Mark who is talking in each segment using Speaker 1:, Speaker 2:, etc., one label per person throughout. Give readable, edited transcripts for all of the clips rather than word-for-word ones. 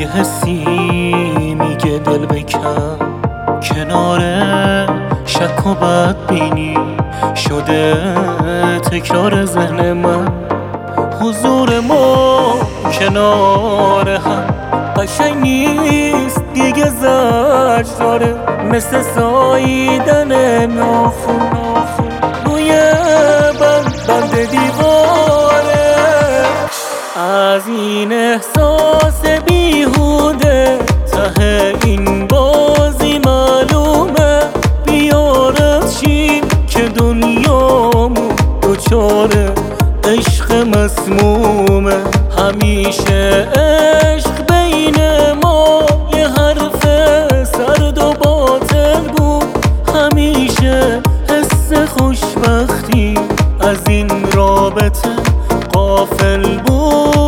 Speaker 1: حسی میگه دل بکن کنار شک و بدبینی شده تکرار ذهن من. حضور ما کنار هم قشنگ نیست دیگه، زجر داره مثل ساییدن ناخن روی بند دیواره. از این احساس بیهوده ته این بازی معلومه، بیارت شیم که دنیامون دوچاره عشق مسمومه. همیشه عشق بین ما یه حرف سرد و باطل بود، همیشه حس خوشبختی از این رابطه غافل بود.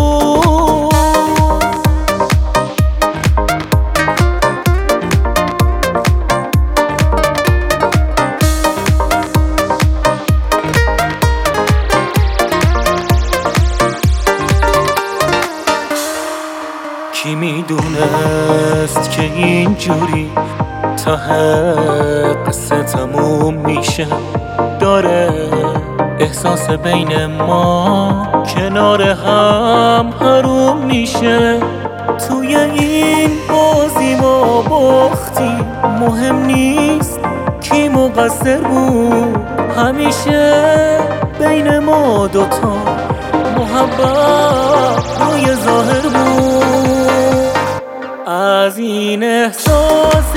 Speaker 1: کی میدونست که اینجوری ته قصه تموم میشه، داره احساس بین ما کنار هم حروم میشه. توی این بازی ما باختیم، مهم نیست کی مقصر بود، همیشه بین ما دوتا محبت روی ظاهر بود. از این احساس